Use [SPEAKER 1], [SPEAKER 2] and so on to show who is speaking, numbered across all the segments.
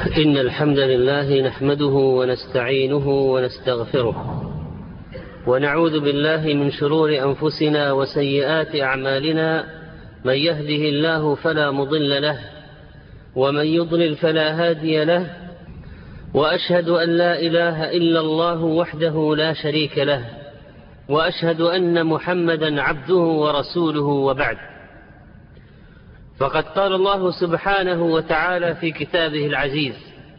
[SPEAKER 1] إن الحمد لله نحمده ونستعينه ونستغفره ونعوذ بالله من شرور أنفسنا وسيئات أعمالنا. من يهده الله فلا مضل له ومن يضلل فلا هادي له، وأشهد أن لا إله إلا الله وحده لا شريك له، وأشهد أن محمدا عبده ورسوله، وبعد. فقد قال الله سبحانه وتعالى في كتابه العزيز: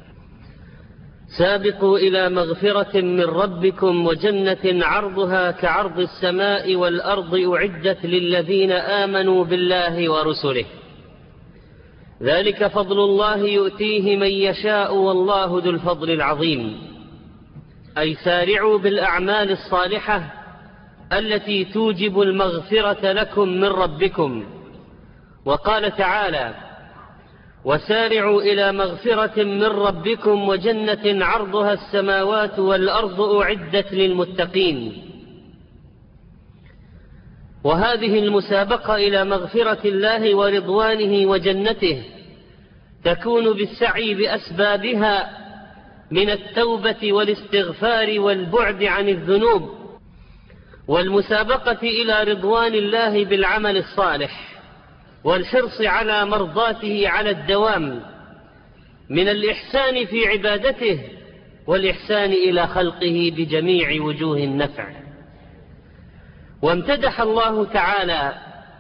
[SPEAKER 1] سابقوا إلى مغفرة من ربكم وجنة عرضها كعرض السماء والأرض أعدت للذين آمنوا بالله ورسله، ذلك فضل الله يؤتيه من يشاء والله ذو الفضل العظيم. أي سارعوا بالأعمال الصالحة التي توجب المغفرة لكم من ربكم. وقال تعالى: وسارعوا إلى مغفرة من ربكم وجنة عرضها السماوات والأرض أعدت للمتقين. وهذه المسابقة إلى مغفرة الله ورضوانه وجنته تكون بالسعي بأسبابها من التوبة والاستغفار والبعد عن الذنوب، والمسابقة إلى رضوان الله بالعمل الصالح والحرص على مرضاته على الدوام، من الإحسان في عبادته والإحسان إلى خلقه بجميع وجوه النفع. وامتدح الله تعالى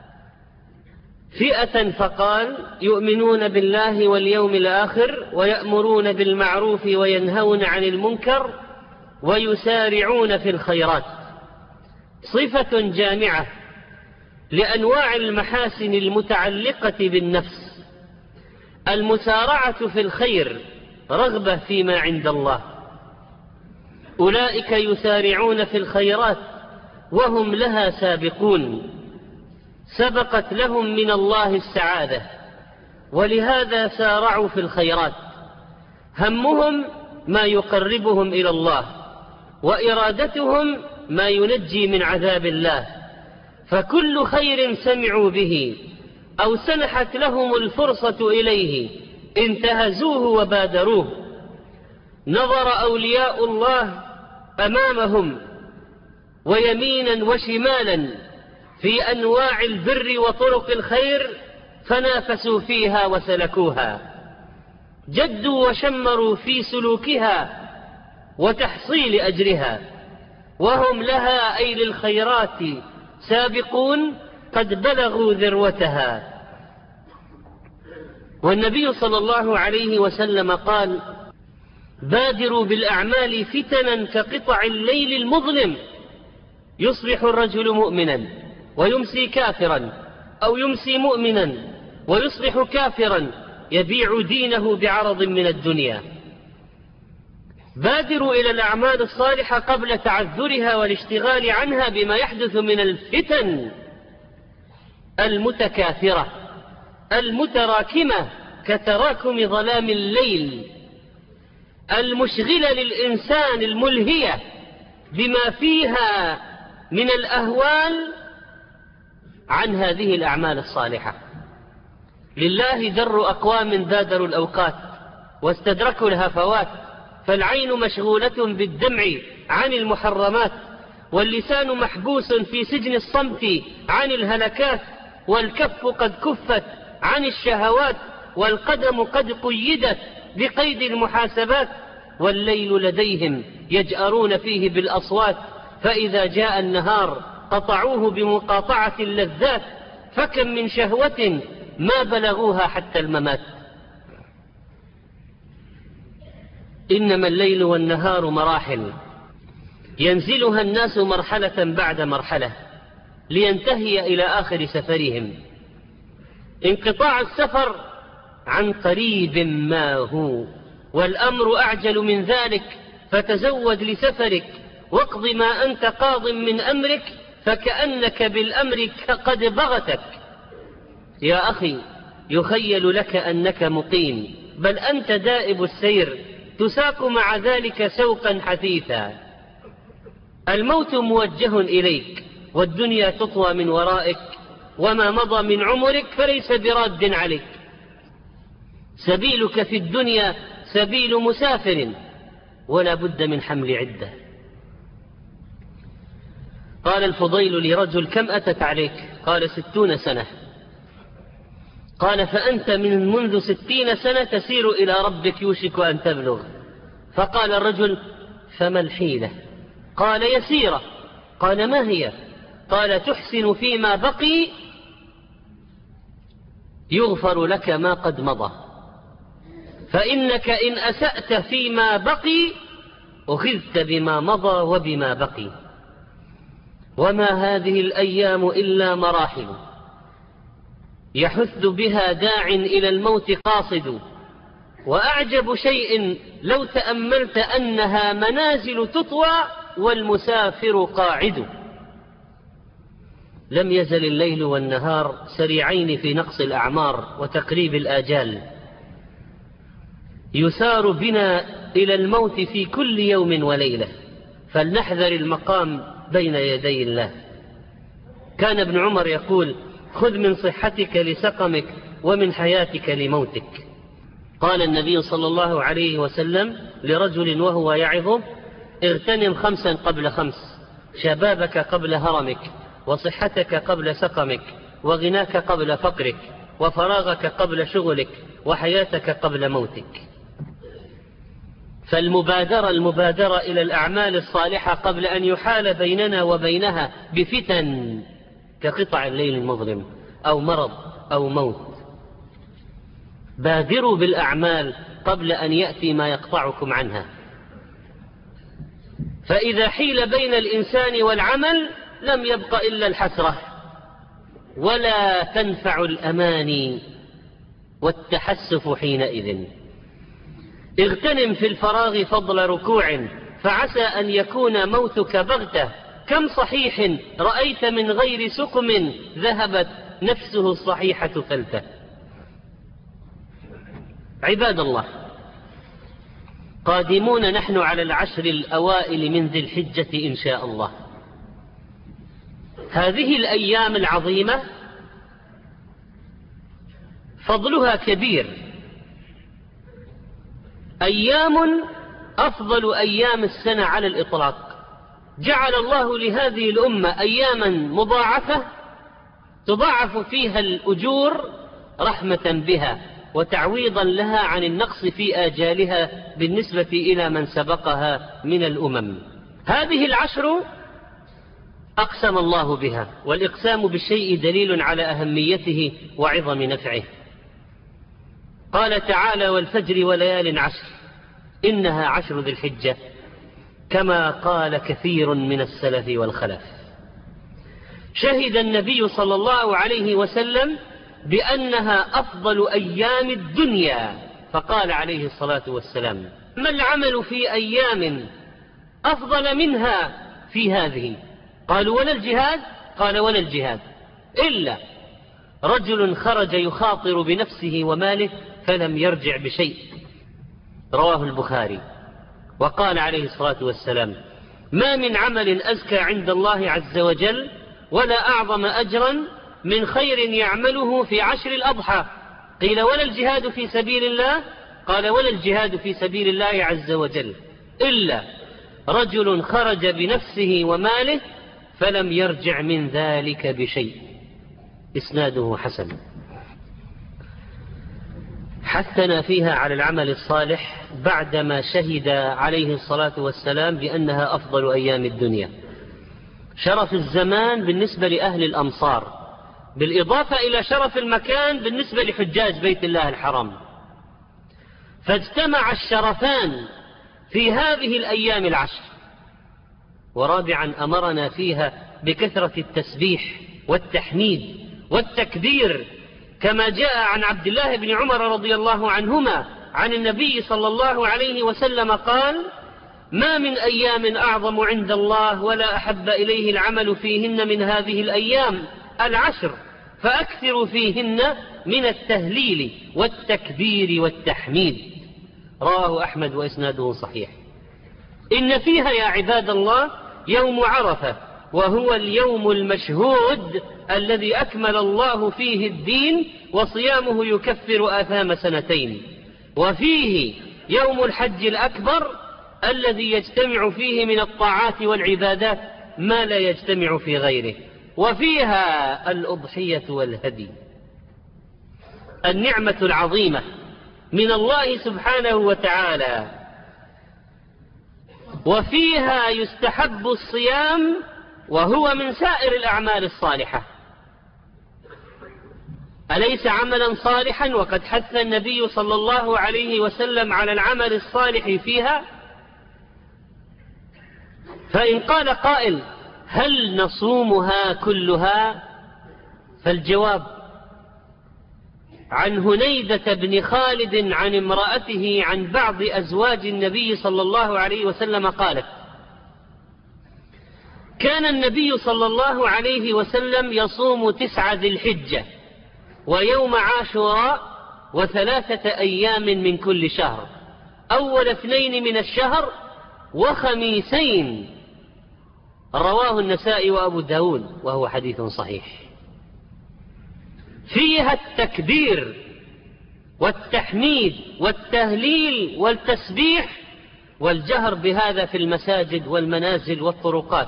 [SPEAKER 1] فئة فقال: يؤمنون بالله واليوم الآخر ويأمرون بالمعروف وينهون عن المنكر ويسارعون في الخيرات. صفة جامعة لأنواع المحاسن المتعلقة بالنفس، المسارعة في الخير رغبة فيما عند الله. أولئك يسارعون في الخيرات وهم لها سابقون، سبقت لهم من الله السعادة، ولهذا سارعوا في الخيرات. همهم ما يقربهم إلى الله، وإرادتهم ما ينجي من عذاب الله. فكل خير سمعوا به أو سنحت لهم الفرصة إليه انتهزوه وبادروه. نظر أولياء الله أمامهم ويمينا وشمالا في أنواع البر وطرق الخير فنافسوا فيها وسلكوها، جدوا وشمروا في سلوكها وتحصيل أجرها، وهم لها أي للخيرات سابقون قد بلغوا ذروتها. والنبي صلى الله عليه وسلم قال: بادروا بالأعمال فتنا كقطع الليل المظلم، يصبح الرجل مؤمنا ويمسي كافرا، أو يمسي مؤمنا ويصبح كافرا، يبيع دينه بعرض من الدنيا. بادروا إلى الأعمال الصالحة قبل تعذرها والاشتغال عنها بما يحدث من الفتن المتكاثرة المتراكمة كتراكم ظلام الليل، المشغلة للإنسان الملهية بما فيها من الأهوال عن هذه الأعمال الصالحة. لله در أقوام بادروا الأوقات واستدركوا الهفوات، فالعين مشغولة بالدمع عن المحرمات، واللسان محبوس في سجن الصمت عن الهلكات، والكف قد كفت عن الشهوات، والقدم قد قيدت بقيد المحاسبات. والليل لديهم يجأرون فيه بالأصوات، فإذا جاء النهار قطعوه بمقاطعة اللذات، فكم من شهوة ما بلغوها حتى الممات. إنما الليل والنهار مراحل ينزلها الناس مرحلة بعد مرحلة لينتهي إلى آخر سفرهم. انقطاع السفر عن قريب ما هو، والأمر أعجل من ذلك، فتزود لسفرك واقض ما أنت قاض من أمرك، فكأنك بالأمر قد بغتك. يا أخي، يخيل لك أنك مقيم، بل أنت دائب السير، تساق مع ذلك سوقا حثيثا. الموت موجه إليك، والدنيا تطوى من ورائك، وما مضى من عمرك فليس براد عليك. سبيلك في الدنيا سبيل مسافر ولا بد من حمل عدة. قال الفضيل لرجل: كم أتت عليك؟ قال: 60 سنة. قال: فأنت منذ 60 سنة تسير إلى ربك يوشك أن تبلغ. فقال الرجل: فما الحيلة؟ قال: يسيرة. قال: ما هي؟ قال: تحسن فيما بقي يغفر لك ما قد مضى، فإنك إن أسأت فيما بقي أخذت بما مضى وبما بقي، وما هذه الأيام إلا مراحل يحث بها داع إلى الموت قاصد، وأعجب شيء لو تأملت أنها منازل تطوى والمسافر قاعد. لم يزل الليل والنهار سريعين في نقص الأعمار وتقريب الآجال، يسار بنا إلى الموت في كل يوم وليلة، فلنحذر المقام بين يدي الله. كان ابن عمر يقول: خذ من صحتك لسقمك ومن حياتك لموتك. قال النبي صلى الله عليه وسلم لرجل وهو يعظه: اغتنم 5 قبل 5، شبابك قبل هرمك، وصحتك قبل سقمك، وغناك قبل فقرك، وفراغك قبل شغلك، وحياتك قبل موتك. فالمبادرة إلى الأعمال الصالحة قبل أن يحال بيننا وبينها بفتن كقطع الليل المظلم أو مرض أو موت. بادروا بالأعمال قبل أن يأتي ما يقطعكم عنها، فإذا حيل بين الإنسان والعمل لم يبق إلا الحسرة، ولا تنفع الأماني والتحسف حينئذ. اغتنم في الفراغ فضل ركوع، فعسى أن يكون موتك بغتة. كم صحيح رأيت من غير سقم ذهبت نفسه الصحيحة فلتة. عباد الله، قادمون نحن على العشر الأوائل من ذي الحجة إن شاء الله. هذه الأيام العظيمة فضلها كبير، أيام أفضل أيام السنة على الإطلاق. جعل الله لهذه الأمة أياما مضاعفة تضاعف فيها الأجور رحمة بها وتعويضا لها عن النقص في آجالها بالنسبة إلى من سبقها من الأمم. هذه العشر أقسم الله بها، والإقسام بالشيء دليل على أهميته وعظم نفعه. قال تعالى: والفجر وليال عشر إنها عشر ذي الحجة، كما قال كثير من السلف والخلف. شهد النبي صلى الله عليه وسلم بأنها أفضل أيام الدنيا، فقال عليه الصلاة والسلام: ما العمل في أيام أفضل منها في هذه؟ قالوا: ولا الجهاد؟ قال: ولا الجهاد، إلا رجل خرج يخاطر بنفسه وماله فلم يرجع بشيء. رواه البخاري. وقال عليه الصلاة والسلام: ما من عمل أزكى عند الله عز وجل ولا أعظم أجرا من خير يعمله في عشر الأضحى. قيل: ولا الجهاد في سبيل الله؟ قال: ولا الجهاد في سبيل الله عز وجل، إلا رجل خرج بنفسه وماله فلم يرجع من ذلك بشيء. إسناده حسن. حثنا فيها على العمل الصالح بعدما شهد عليه الصلاة والسلام بأنها أفضل أيام الدنيا. شرف الزمان بالنسبة لأهل الأمصار، بالإضافة إلى شرف المكان بالنسبة لحجاج بيت الله الحرام، فاجتمع الشرفان في هذه الأيام العشر. ورابعا أمرنا فيها بكثرة التسبيح والتحميد والتكبير، كما جاء عن عبد الله بن عمر رضي الله عنهما عن النبي صلى الله عليه وسلم قال: ما من أيام أعظم عند الله ولا أحب إليه العمل فيهن من هذه الأيام العشر، فأكثروا فيهن من التهليل والتكبير والتحميد. رواه أحمد وإسناده صحيح. إن فيها يا عباد الله يوم عرفة، وهو اليوم المشهود الذي أكمل الله فيه الدين، وصيامه يكفر آثام سنتين. وفيه يوم الحج الأكبر الذي يجتمع فيه من الطاعات والعبادات ما لا يجتمع في غيره، وفيها الأضحية والهدي، النعمة العظيمة من الله سبحانه وتعالى. وفيها يستحب الصيام وهو من سائر الأعمال الصالحة. أليس عملا صالحا وقد حث النبي صلى الله عليه وسلم على العمل الصالح فيها؟ فإن قال قائل هل نصومها كلها؟ فالجواب عن هنيدة بن خالد عن امرأته عن بعض أزواج النبي صلى الله عليه وسلم قالت: كان النبي صلى الله عليه وسلم يصوم 9 ذي الحجة ويوم عاشوراء و3 أيام من كل شهر، أول 2 من الشهر وخميسين. رواه النسائي وأبو داود وهو حديث صحيح. فيها التكبير والتحميد والتهليل والتسبيح والجهر بهذا في المساجد والمنازل والطرقات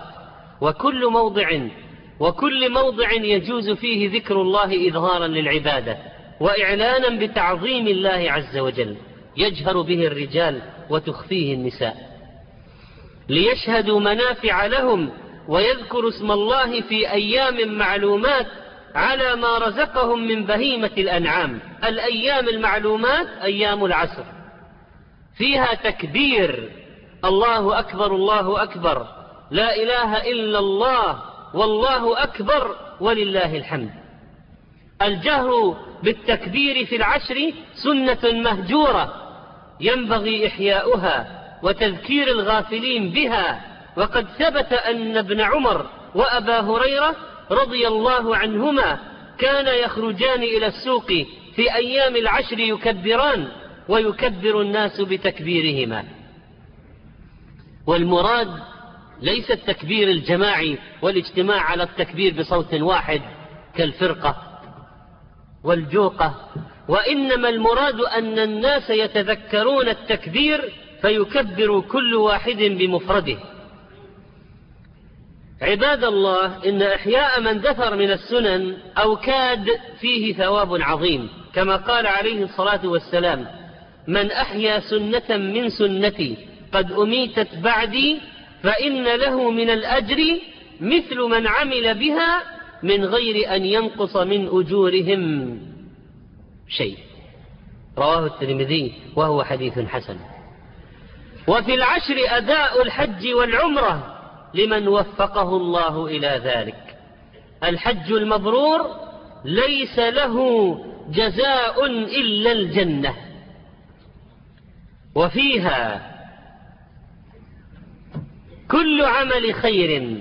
[SPEAKER 1] وكل موضع يجوز فيه ذكر الله إظهارا للعبادة وإعلانا بتعظيم الله عز وجل، يجهر به الرجال وتخفيه النساء، ليشهدوا منافع لهم ويذكروا اسم الله في أيام معلومات على ما رزقهم من بهيمة الأنعام. الأيام المعلومات أيام العشر. فيها تكبير: الله أكبر الله أكبر، لا إله إلا الله، والله أكبر ولله الحمد. الجهر بالتكبير في العشر سنة مهجورة ينبغي إحياؤها وتذكير الغافلين بها، وقد ثبت أن ابن عمر وأبا هريرة رضي الله عنهما كان يخرجان إلى السوق في أيام العشر يكبران ويكبر الناس بتكبيرهما. والمراد ليس التكبير الجماعي والاجتماع على التكبير بصوت واحد كالفرقة والجوقة، وإنما المراد أن الناس يتذكرون التكبير فيكبر كل واحد بمفرده. عباد الله، إن إحياء من دثر من السنن أو كاد فيه ثواب عظيم، كما قال عليه الصلاة والسلام: من أحيا سنة من سنتي قد أميتت بعدي فإن له من الأجر مثل من عمل بها من غير أن ينقص من أجورهم شيء. رواه الترمذي وهو حديث حسن. وفي العشر أداء الحج والعمرة لمن وفقه الله إلى ذلك. الحج المبرور ليس له جزاء إلا الجنة. وفيها كل عمل خير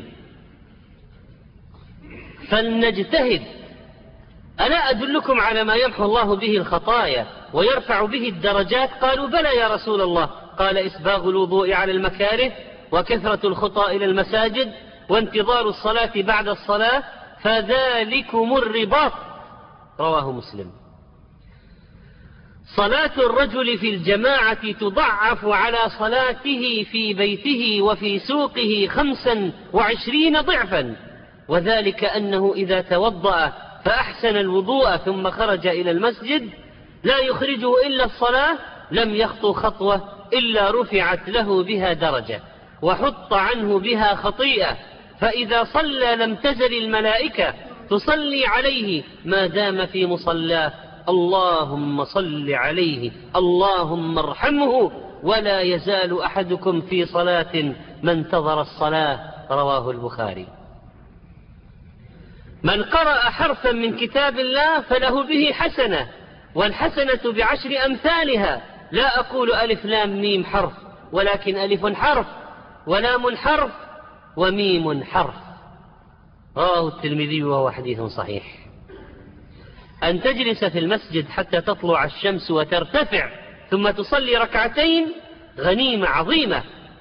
[SPEAKER 1] فلنجتهد. ألا أدلكم على ما يمحو الله به الخطايا ويرفع به الدرجات؟ قالوا: بلى يا رسول الله. قال: إسباغ الوضوء على المكاره، وكثرة الخطى إلى المساجد، وانتظار الصلاة بعد الصلاة، فذلكم الرباط. رواه مسلم. صلاة الرجل في الجماعة تضعف على صلاته في بيته وفي سوقه 25 ضعفا، وذلك أنه إذا توضأ فأحسن الوضوء ثم خرج إلى المسجد لا يخرجه إلا الصلاة لم يخطو خطوة إلا رفعت له بها درجة وحط عنه بها خطيئة، فإذا صلى لم تزل الملائكة تصلي عليه ما دام في مصلاه: اللهم صل عليه، اللهم ارحمه، ولا يزال أحدكم في صلاة ما انتظر الصلاة. رواه البخاري. من قرأ حرفا من كتاب الله فله به حسنة، والحسنة ب10 أمثالها. لا أقول ألف لام ميم حرف، ولكن ألف حرف ولام حرف وميم حرف. رواه الترمذي وهو حديث صحيح. أن تجلس في المسجد حتى تطلع الشمس وترتفع ثم تصلي 2 غنيمة عظيمة.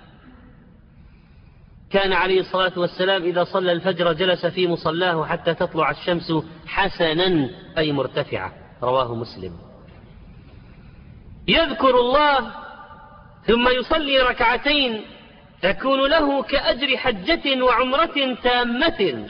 [SPEAKER 1] كان عليه الصلاة والسلام إذا صلى الفجر جلس في مصلاه حتى تطلع الشمس حسنا أي مرتفعة. رواه مسلم. يذكر الله ثم يصلي ركعتين تكون له كأجر حجة وعمرة تامة.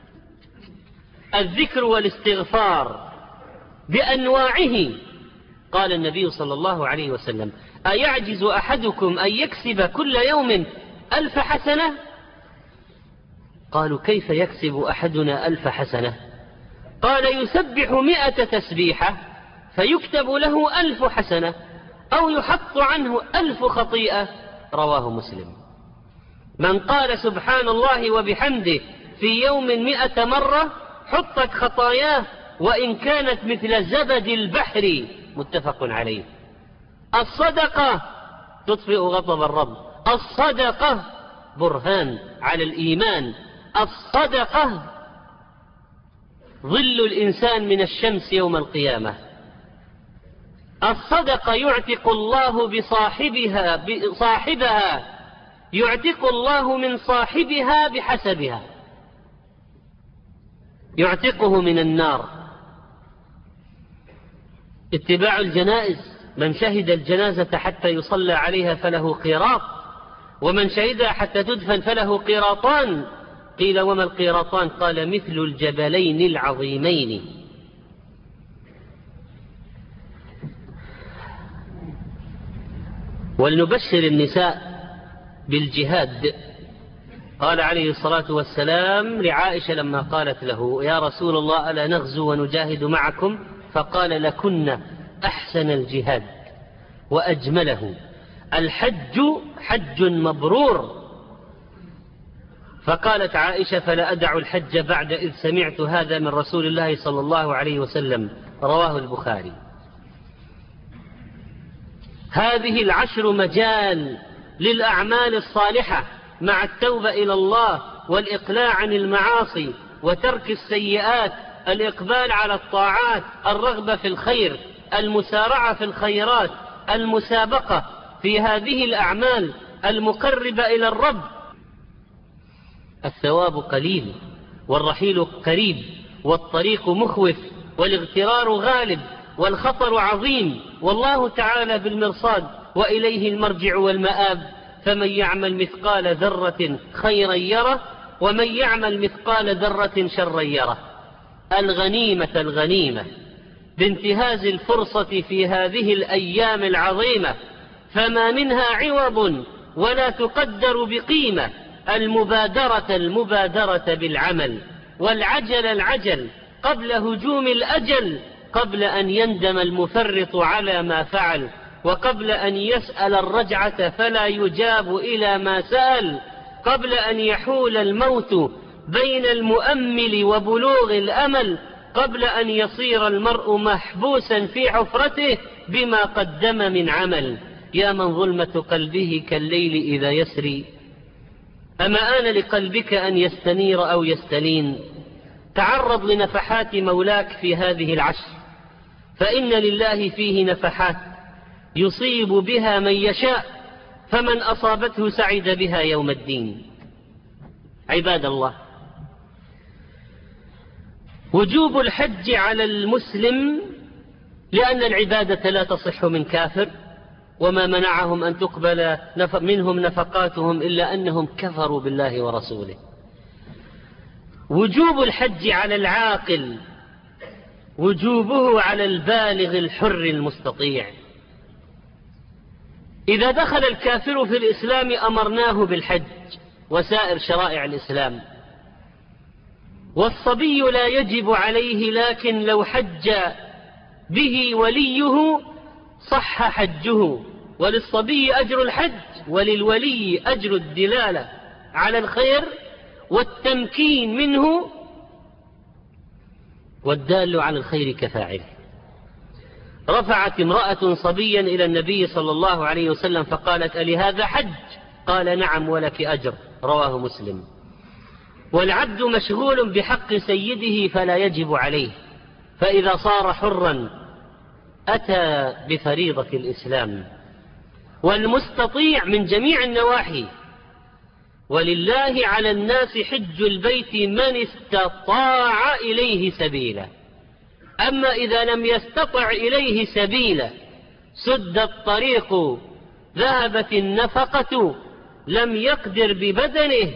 [SPEAKER 1] الذكر والاستغفار بأنواعه. قال النبي صلى الله عليه وسلم: أيعجز أحدكم أن يكسب كل يوم 1000 حسنة؟ قالوا: كيف يكسب أحدنا 1000 حسنة؟ قال: يسبح 100 تسبيحة فيكتب له 1000 حسنة، أو يحط عنه 1000 خطيئة. رواه مسلم. من قال سبحان الله وبحمده في يوم 100 مرة حطت خطاياه وإن كانت مثل زبد البحر. متفق عليه. الصدقة تطفئ غضب الرب. الصدقة برهان على الإيمان. الصدقة ظل الإنسان من الشمس يوم القيامة. الصدقة يعتق الله صاحبها يعتق الله من صاحبها بحسبها، يعتقه من النار. اتباع الجنائز: من شهد الجنازة حتى يصلى عليها فله قيراط، ومن شهدها حتى تدفن فله قيراطان. قيل: وما القيراطان؟ قال: مثل الجبلين العظيمين. ولنبشر النساء بالجهاد. قال عليه الصلاة والسلام لعائشة لما قالت له: يا رسول الله ألا نغزو ونجاهد معكم؟ فقال: لكن أحسن الجهاد وأجمله الحج حج مبرور. فقالت عائشة: فلا أدع الحج بعد إذ سمعت هذا من رسول الله صلى الله عليه وسلم. رواه البخاري. هذه العشر مجال للأعمال الصالحة مع التوبة إلى الله والإقلاع عن المعاصي وترك السيئات، الإقبال على الطاعات، الرغبة في الخير، المسارعة في الخيرات، المسابقة في هذه الأعمال المقربة إلى الرب. الثواب قليل والرحيل قريب والطريق مخوف والاغترار غالب والخطر عظيم، والله تعالى بالمرصاد وإليه المرجع والمآب. فمن يعمل مثقال ذرة خيرا يره ومن يعمل مثقال ذرة شرا يره. الغنيمة بانتهاز الفرصة في هذه الأيام العظيمة، فما منها عوض ولا تقدر بقيمة. المبادرة بالعمل، والعجل قبل هجوم الأجل، قبل أن يندم المفرط على ما فعل، وقبل أن يسأل الرجعة فلا يجاب إلى ما سأل، قبل أن يحول الموت بين المؤمل وبلوغ الأمل، قبل أن يصير المرء محبوسا في حفرته بما قدم من عمل. يا من ظلمة قلبه كالليل إذا يسري، أما آن لقلبك أن يستنير أو يستلين. تعرض لنفحات مولاك في هذه العشر، فإن لله فيه نفحات يصيب بها من يشاء، فمن أصابته سعد بها يوم الدين. عباد الله، وجوب الحج على المسلم لأن العبادة لا تصح من كافر، وما منعهم أن تقبل منهم نفقاتهم إلا أنهم كفروا بالله ورسوله. وجوب الحج على العاقل، وجوبه على البالغ الحر المستطيع. إذا دخل الكافر في الإسلام أمرناه بالحج وسائر شرائع الإسلام. والصبي لا يجب عليه، لكن لو حج به وليه صح حجه، وللصبي أجر الحج وللولي أجر الدلالة على الخير والتمكين منه، والدال على الخير كفاعله. رفعت امرأة صبيا إلى النبي صلى الله عليه وسلم فقالت: ألي هذا حج؟ قال: نعم ولك أجر. رواه مسلم. والعبد مشغول بحق سيده فلا يجب عليه، فإذا صار حرا أتى بفريضة الإسلام. والمستطيع من جميع النواحي. ولله على الناس حج البيت من استطاع إليه سبيلا. أما إذا لم يستطع إليه سبيلا سد الطريق ذهبت النفقة لم يقدر ببدنه.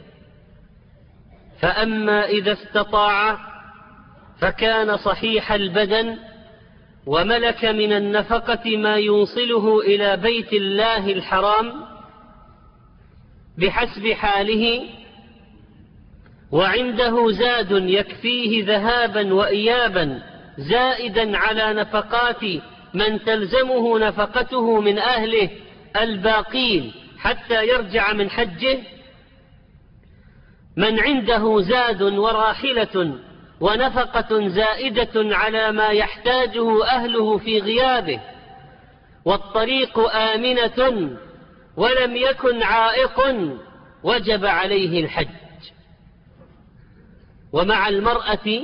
[SPEAKER 1] فأما إذا استطاع فكان صحيح البدن وملك من النفقة ما يوصله إلى بيت الله الحرام بحسب حاله، وعنده زاد يكفيه ذهابا وإيابا زائدا على نفقات من تلزمه نفقته من أهله الباقين حتى يرجع من حجه. من عنده زاد وراحلة ونفقة زائدة على ما يحتاجه أهله في غيابه، والطريق آمنة ولم يكن عائق، وجب عليه الحج. ومع المرأة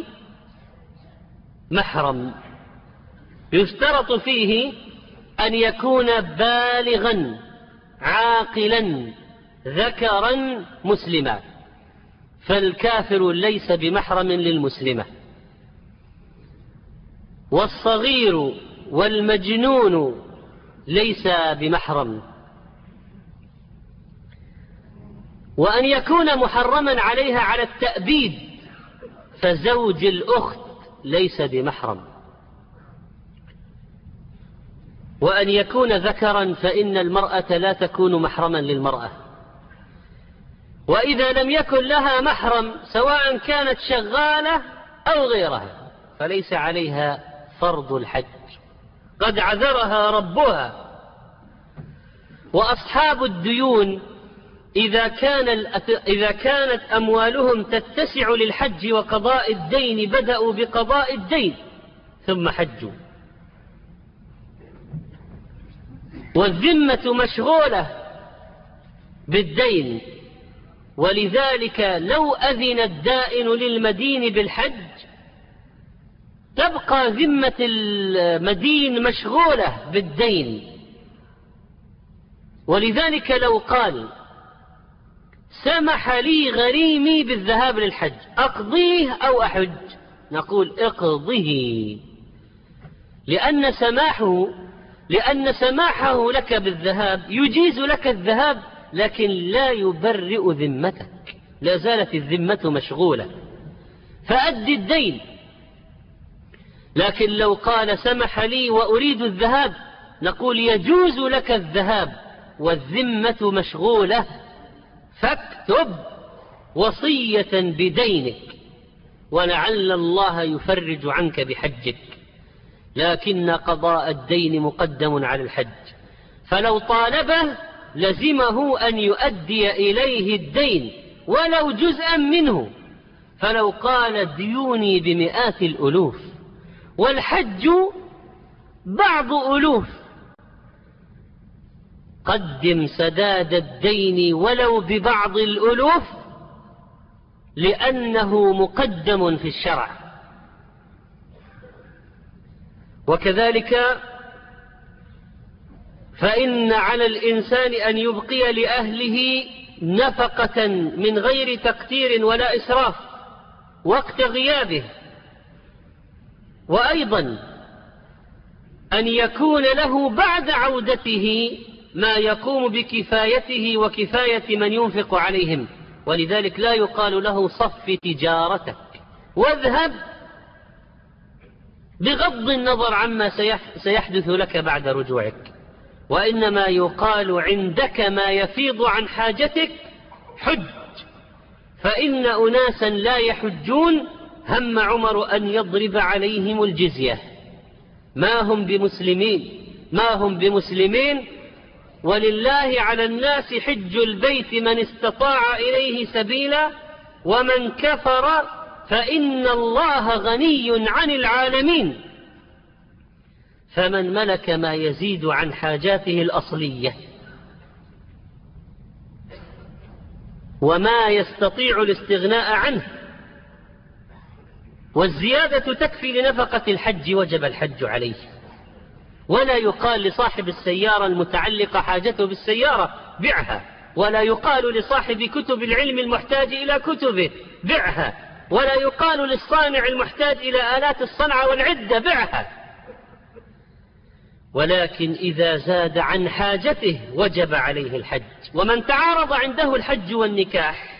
[SPEAKER 1] محرم يشترط فيه أن يكون بالغا عاقلا ذكرا مسلما، فالكافر ليس بمحرم للمسلمة، والصغير والمجنون ليس بمحرم، وأن يكون محرما عليها على التأبيد، فزوج الأخت ليس بمحرم، وأن يكون ذكرا فإن المرأة لا تكون محرما للمرأة. وإذا لم يكن لها محرم سواء كانت شغالة أو غيرها فليس عليها فرض الحج، قد عذرها ربها. وأصحاب الديون إذا كانت أموالهم تتسع للحج وقضاء الدين بدأوا بقضاء الدين ثم حجوا. والذمة مشغولة بالدين، ولذلك لو أذن الدائن للمدين بالحج تبقى ذمة المدين مشغولة بالدين. ولذلك لو قال سمح لي غريمي بالذهاب للحج أقضيه أو أحج، نقول اقضه، لأن سماحه لك بالذهاب يجيز لك الذهاب، لكن لا يبرئ ذمتك، لا زالت الذمة مشغولة، فأد الدين. لكن لو قال سمح لي وأريد الذهاب نقول يجوز لك الذهاب والذمة مشغولة، فاكتب وصية بدينك ولعل الله يفرج عنك بحجك، لكن قضاء الدين مقدم على الحج. فلو طالبه لزمه أن يؤدي إليه الدين ولو جزءا منه. فلو قال ديوني بمئات الألوف والحج بعض ألوف، قدم سداد الدين ولو ببعض الألوف لأنه مقدم في الشرع. وكذلك فإن على الإنسان أن يبقي لأهله نفقة من غير تقتير ولا إسراف وقت غيابه، وأيضا أن يكون له بعد عودته ما يقوم بكفايته وكفاية من ينفق عليهم. ولذلك لا يقال له صف تجارتك واذهب، بغض النظر عما سيحدث لك بعد رجوعك، وإنما يقال عندك ما يفيض عن حاجتك حج. فإن أناسا لا يحجون هم عمر أن يضرب عليهم الجزية، ما هم بمسلمين، ولله على الناس حج البيت من استطاع إليه سبيلا، ومن كفر فإن الله غني عن العالمين. فمن ملك ما يزيد عن حاجاته الأصلية وما يستطيع الاستغناء عنه والزيادة تكفي لنفقة الحج وجب الحج عليه. ولا يقال لصاحب السيارة المتعلقة حاجته بالسيارة بعها، ولا يقال لصاحب كتب العلم المحتاج إلى كتبه بعها، ولا يقال للصانع المحتاج إلى آلات الصنعة والعدة بعها. ولكن إذا زاد عن حاجته وجب عليه الحج. ومن تعارض عنده الحج والنكاح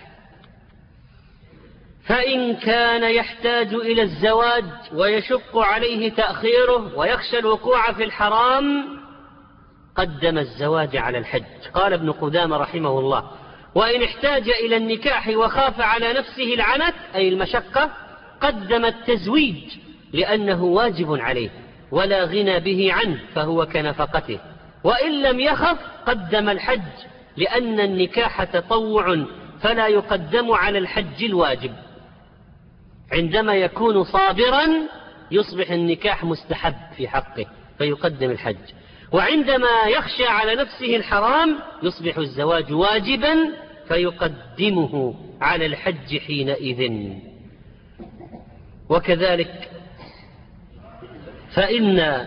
[SPEAKER 1] فإن كان يحتاج إلى الزواج ويشق عليه تأخيره ويخشى الوقوع في الحرام قدم الزواج على الحج. قال ابن قدامة رحمه الله: وإن احتاج إلى النكاح وخاف على نفسه العنت أي المشقة قدم التزويج لأنه واجب عليه ولا غنى به عنه فهو كنفقته. وإن لم يخف قدم الحج لأن النكاح تطوع فلا يقدم على الحج الواجب. عندما يكون صابرا يصبح النكاح مستحب في حقه فيقدم الحج، وعندما يخشى على نفسه الحرام يصبح الزواج واجبا فيقدمه على الحج حينئذ. وكذلك فإن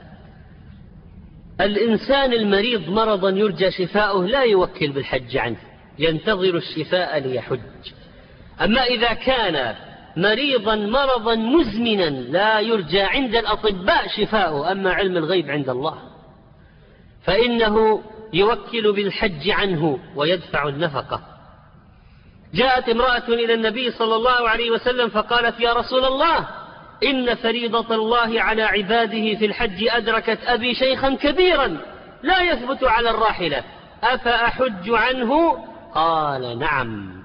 [SPEAKER 1] الإنسان المريض مرضا يرجى شفاؤه لا يوكل بالحج عنه، ينتظر الشفاء ليحج. أما إذا كان مريضا مرضا مزمنا لا يرجى عند الأطباء شفاؤه، أما علم الغيب عند الله، فإنه يوكل بالحج عنه ويدفع النفقة. جاءت امرأة إلى النبي صلى الله عليه وسلم فقالت: يا رسول الله، إن فريضة الله على عباده في الحج أدركت أبي شيخا كبيرا لا يثبت على الراحلة، أفأحج عنه؟ قال: نعم.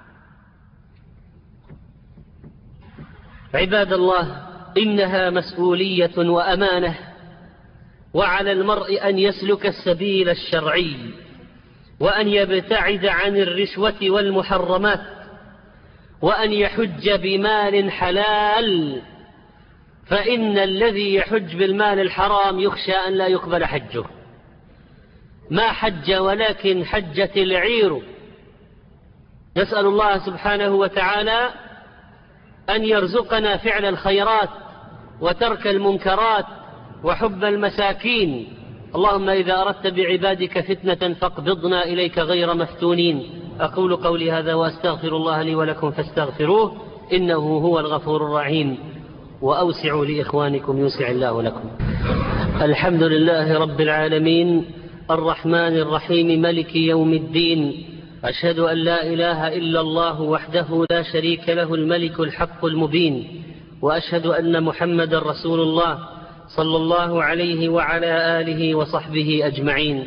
[SPEAKER 1] عباد الله، إنها مسؤولية وأمانة، وعلى المرء أن يسلك السبيل الشرعي وأن يبتعد عن الرشوة والمحرمات وأن يحج بمال حلال، فإن الذي يحج بالمال الحرام يخشى أن لا يقبل حجه. ما حج ولكن حجت العير. نسأل الله سبحانه وتعالى أن يرزقنا فعل الخيرات وترك المنكرات وحب المساكين. اللهم إذا أردت بعبادك فتنة فاقبضنا إليك غير مفتونين. أقول قولي هذا وأستغفر الله لي ولكم فاستغفروه إنه هو الغفور الرحيم. وأوسعوا لإخوانكم يوسع الله لكم. الحمد لله رب العالمين الرحمن الرحيم ملك يوم الدين. أشهد أن لا إله إلا الله وحده لا شريك له الملك الحق المبين، وأشهد أن محمد رسول الله صلى الله عليه وعلى آله وصحبه أجمعين.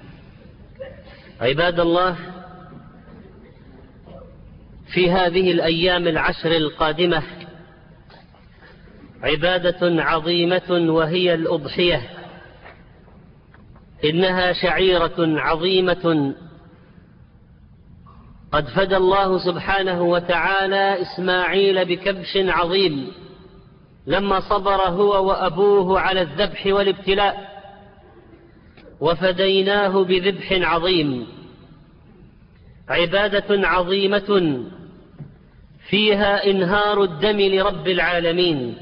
[SPEAKER 1] عباد الله، في هذه الأيام العشر القادمة عبادة عظيمة وهي الأضحية. إنها شعيرة عظيمة قد فدى الله سبحانه وتعالى إسماعيل بكبش عظيم لما صبر هو وأبوه على الذبح والابتلاء، وفديناه بذبح عظيم. عبادة عظيمة فيها إنهار الدم لرب العالمين،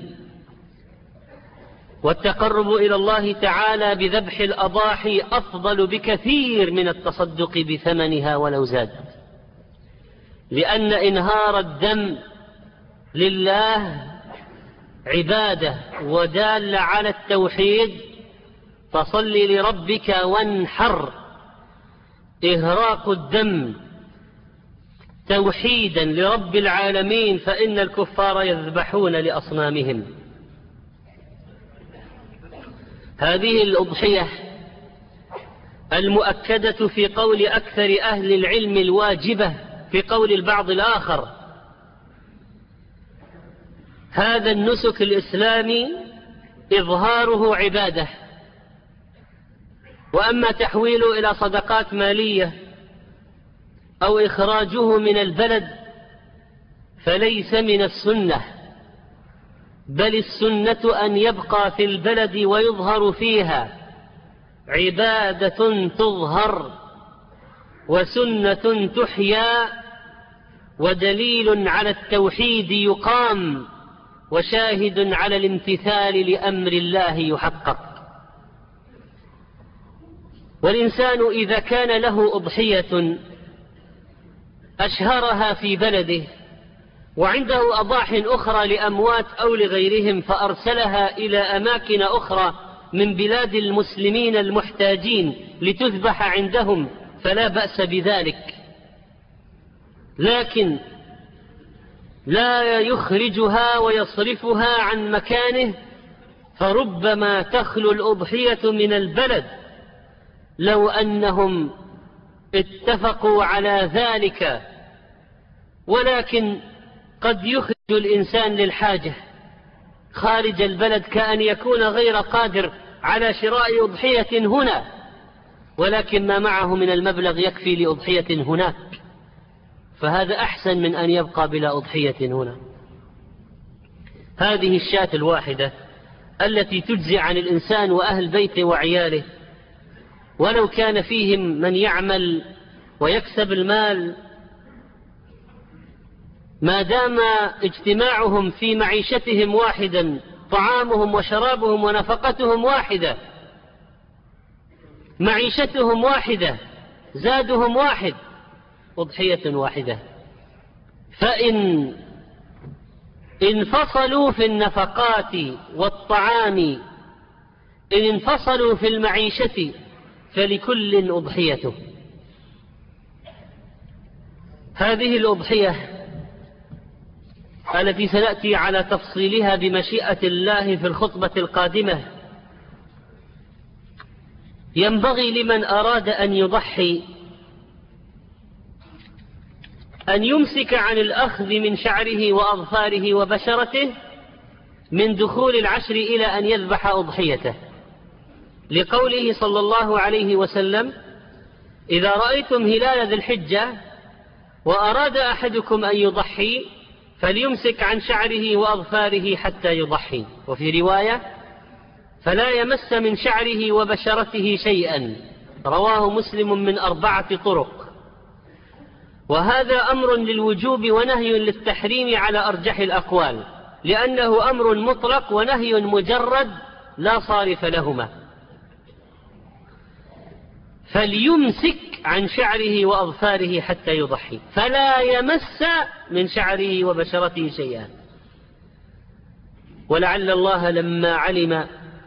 [SPEAKER 1] والتقرب إلى الله تعالى بذبح الأضاحي أفضل بكثير من التصدق بثمنها ولو زاد، لأن إنهار الدم لله عبادة ودالة على التوحيد. فصل لربك وانحر. إهراق الدم توحيدا لرب العالمين، فإن الكفار يذبحون لأصنامهم. هذه الأضحية المؤكدة في قول أكثر أهل العلم الواجبة، في قول البعض الآخر. هذا النسك الإسلامي إظهاره عبادة، وأما تحويله إلى صدقات مالية أو إخراجه من البلد فليس من السنة، بل السنة أن يبقى في البلد ويظهر فيها. عبادة تظهر وسنة تحيا ودليل على التوحيد يقام وشاهد على الامتثال لأمر الله يحقق. والإنسان إذا كان له أضحية أشهرها في بلده وعنده أضاح أخرى لأموات أو لغيرهم فأرسلها إلى أماكن أخرى من بلاد المسلمين المحتاجين لتذبح عندهم فلا بأس بذلك، لكن لا يخرجها ويصرفها عن مكانه، فربما تخلو الأضحية من البلد لو أنهم اتفقوا على ذلك. ولكن قد يخرج الإنسان للحاجة خارج البلد، كأن يكون غير قادر على شراء أضحية هنا، ولكن ما معه من المبلغ يكفي لأضحية هناك، فهذا أحسن من أن يبقى بلا أضحية هنا. هذه الشاة الواحدة التي تجزي عن الإنسان وأهل بيته وعياله، ولو كان فيهم من يعمل ويكسب المال، ما دام اجتماعهم في معيشتهم واحدا، طعامهم وشرابهم ونفقتهم واحدة، معيشتهم واحدة، زادهم واحد، أضحية واحدة. فإن انفصلوا في النفقات والطعام، إن انفصلوا في المعيشة، فلكل أضحيته. هذه الأضحية التي سنأتي على تفصيلها بمشيئة الله في الخطبة القادمة، ينبغي لمن أراد أن يضحي أن يمسك عن الأخذ من شعره وأظفاره وبشرته من دخول العشر إلى أن يذبح أضحيته، لقوله صلى الله عليه وسلم: إذا رأيتم هلال ذي الحجة وأراد أحدكم أن يضحي فليمسك عن شعره وأظفاره حتى يضحي. وفي رواية: فلا يمس من شعره وبشرته شيئا، رواه مسلم من 4 طرق. وهذا أمر للوجوب ونهي للتحريم على أرجح الأقوال، لأنه أمر مطلق ونهي مجرد لا صارف لهما. فليمسك عن شعره وأظفاره حتى يضحي، فلا يمس من شعره وبشرته شيئا. ولعل الله لما علم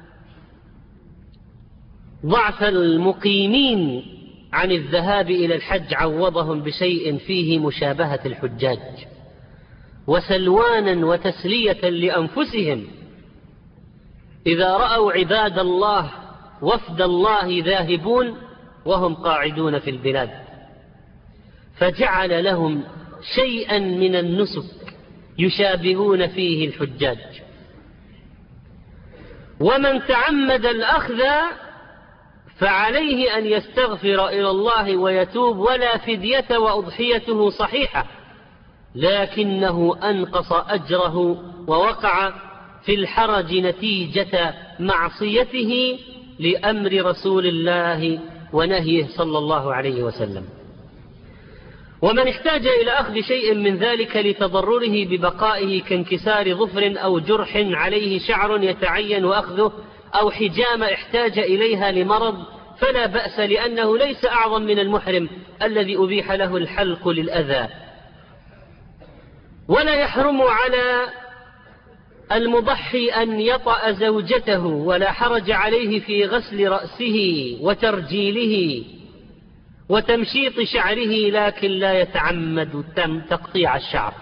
[SPEAKER 1] ضعف المقيمين عن الذهاب إلى الحج عوضهم بشيء فيه مشابهة الحجاج وسلوانا وتسلية لأنفسهم إذا رأوا عباد الله وفد الله ذاهبون وهم قاعدون في البلاد، فجعل لهم شيئا من النسك يشابهون فيه الحجاج. ومن تعمد الأخذ فعليه أن يستغفر إلى الله ويتوب، ولا فدية وأضحيته صحيحة، لكنه أنقص أجره ووقع في الحرج نتيجة معصيته لأمر رسول الله ونهيه صلى الله عليه وسلم. ومن احتاج إلى أخذ شيء من ذلك لتضرره ببقائه كانكسار ظفر أو جرح عليه شعر يتعين أخذه، أو حجامة احتاج إليها لمرض، فلا بأس، لأنه ليس أعظم من المحرم الذي أبيح له الحلق للأذى. ولا يحرم على المضحي أن يطأ زوجته، ولا حرج عليه في غسل رأسه وترجيله وتمشيط شعره، لكن لا يتعمد تقطيع الشعر.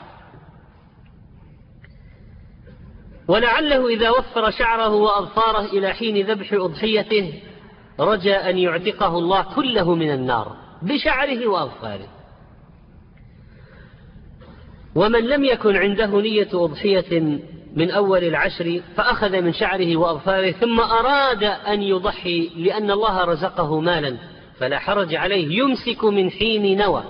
[SPEAKER 1] ولعله إذا وفر شعره وأظفاره إلى حين ذبح أضحيته رجى أن يعتقه الله كله من النار بشعره وأظفاره. ومن لم يكن عنده نية أضحية من أول العشر فأخذ من شعره وأظفاره ثم أراد أن يضحي لأن الله رزقه مالا، فلا حرج عليه، يمسك من حين نوى.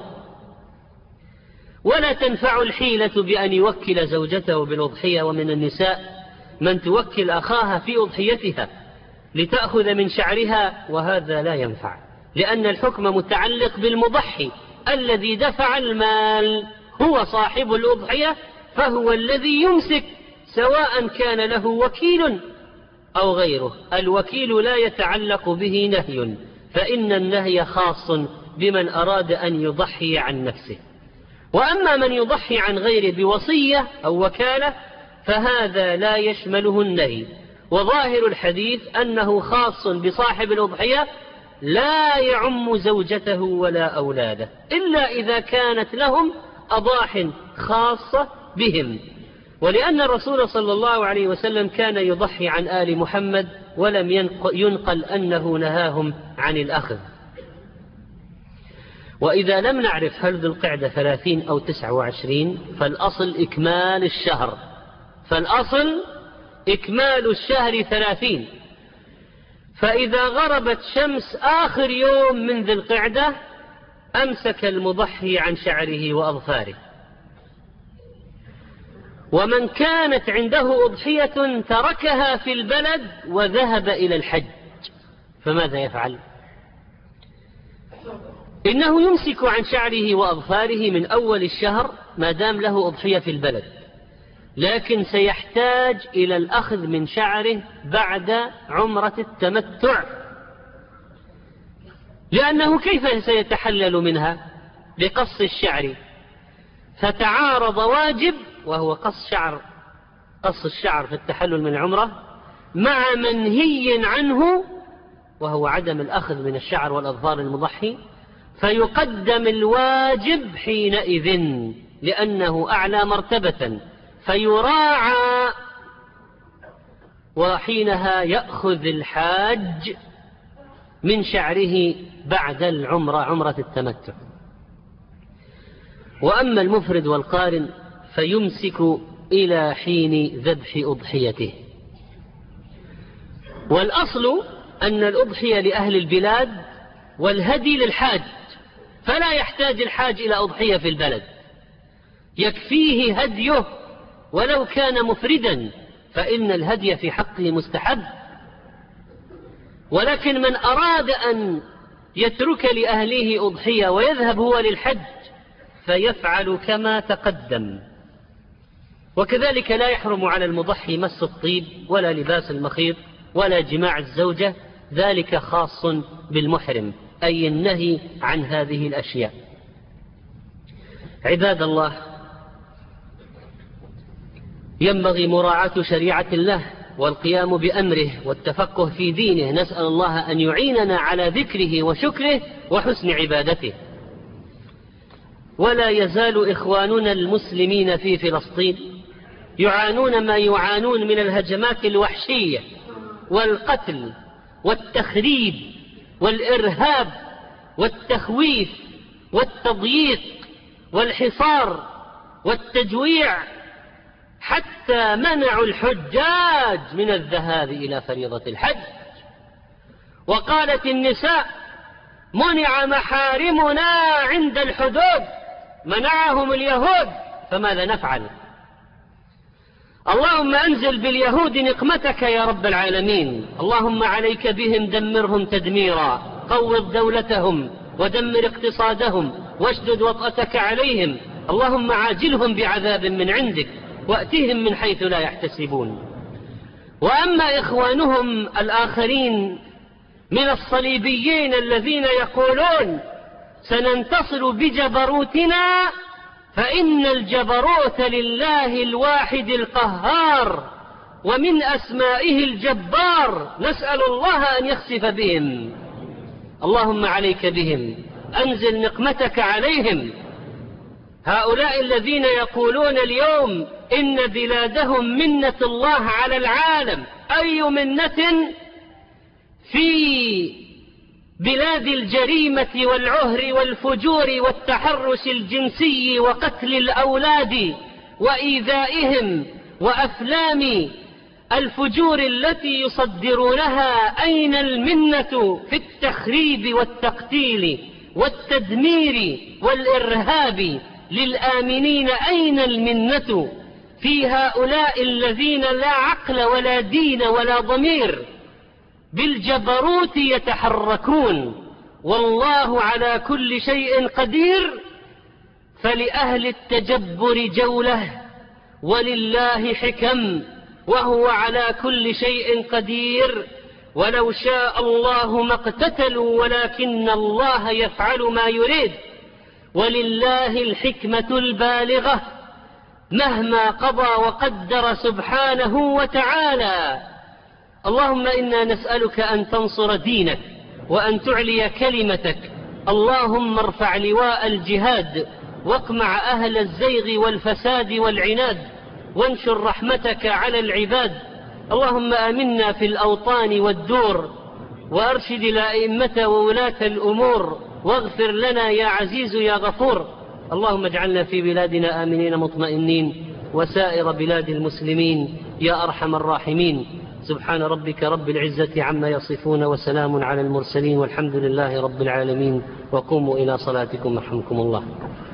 [SPEAKER 1] ولا تنفع الحيلة بأن يوكل زوجته بالأضحية، ومن النساء من توكل أخاها في أضحيتها لتأخذ من شعرها، وهذا لا ينفع، لأن الحكم متعلق بالمضحي الذي دفع المال، هو صاحب الأضحية، فهو الذي يمسك سواء كان له وكيل أو غيره. الوكيل لا يتعلق به نهي، فإن النهي خاص بمن أراد أن يضحي عن نفسه. وأما من يضحي عن غيره بوصية أو وكالة فهذا لا يشمله النهي، وظاهر الحديث أنه خاص بصاحب الأضحية لا يعم زوجته ولا أولاده إلا إذا كانت لهم أضاح خاصة بهم، ولأن الرسول صلى الله عليه وسلم كان يضحي عن آل محمد ولم ينقل أنه نهاهم عن الأخذ. وإذا لم نعرف هل ذو القعدة 30 أو 29 فالأصل إكمال الشهر 30. فإذا غربت شمس آخر يوم من ذي القعدة أمسك المضحي عن شعره وأظفاره. ومن كانت عنده أضحية تركها في البلد وذهب إلى الحج فماذا يفعل؟ إنه يمسك عن شعره وأظفاره من أول الشهر ما دام له أضحية في البلد، لكن سيحتاج إلى الأخذ من شعره بعد عمرة التمتع، لأنه كيف سيتحلل منها بقص الشعر؟ فتعارض واجب وهو قص الشعر في التحلل من العمرة مع منهي عنه وهو عدم الأخذ من الشعر والأظفار المضحي، فيقدم الواجب حينئذ لأنه أعلى مرتبة فيراعى، وحينها يأخذ الحاج من شعره بعد العمرة عمرة التمتع. وأما المفرد والقارن فيمسك إلى حين ذبح أضحيته. والأصل أن الأضحية لأهل البلاد والهدي للحاج، فلا يحتاج الحاج إلى أضحية في البلد، يكفيه هديه ولو كان مفردا، فإن الهدي في حقه مستحب. ولكن من أراد أن يترك لأهله أضحية ويذهب هو للحج فيفعل كما تقدم. وكذلك لا يحرم على المضحي مس الطيب ولا لباس المخيط ولا جماع الزوجة، ذلك خاص بالمحرم، أي النهي عن هذه الأشياء. عباد الله، ينبغي مراعاة شريعة الله والقيام بأمره والتفقه في دينه. نسأل الله أن يعيننا على ذكره وشكره وحسن عبادته. ولا يزال إخواننا المسلمين في فلسطين يعانون ما يعانون من الهجمات الوحشية والقتل والتخريب والإرهاب والتخويف والتضييق والحصار والتجويع، حتى منعوا الحجاج من الذهاب إلى فريضة الحج. وقالت النساء: منع محارمنا عند الحدود، منعهم اليهود، فماذا نفعل؟ اللهم أنزل باليهود نقمتك يا رب العالمين، اللهم عليك بهم دمرهم تدميرا، قوض دولتهم ودمر اقتصادهم واشدد وطأتك عليهم، اللهم عاجلهم بعذاب من عندك وأتهم من حيث لا يحتسبون. وأما إخوانهم الآخرين من الصليبيين الذين يقولون سننتصر بجبروتنا، فإن الجبروت لله الواحد القهار، ومن أسمائه الجبار، نسأل الله أن يخسف بهم. اللهم عليك بهم، أنزل نقمتك عليهم. هؤلاء الذين يقولون اليوم إن بلادهم منة الله على العالم، أي منة في بلاد الجريمة والعهر والفجور والتحرش الجنسي وقتل الأولاد وإيذائهم وأفلام الفجور التي يصدرونها. أين المنة في التخريب والتقتيل والتدمير والإرهاب للآمنين؟ أين المنة في هؤلاء الذين لا عقل ولا دين ولا ضمير، بالجبروت يتحركون؟ والله على كل شيء قدير، فلأهل التجبر جولة ولله حكم، وهو على كل شيء قدير. ولو شاء الله ما اقتتلوا ولكن الله يفعل ما يريد، ولله الحكمة البالغة مهما قضى وقدر سبحانه وتعالى. اللهم إنا نسألك أن تنصر دينك وأن تعلي كلمتك. اللهم ارفع لواء الجهاد واقمع أهل الزيغ والفساد والعناد وانشر رحمتك على العباد. اللهم آمنا في الأوطان والدور وأرشد الأئمة وولاة الأمور واغفر لنا يا عزيز يا غفور. اللهم اجعلنا في بلادنا آمنين مطمئنين وسائر بلاد المسلمين يا أرحم الراحمين. سبحان ربك رب العزة عما يصفون وسلام على المرسلين والحمد لله رب العالمين. وقوموا إلى صلاتكم رحمكم الله.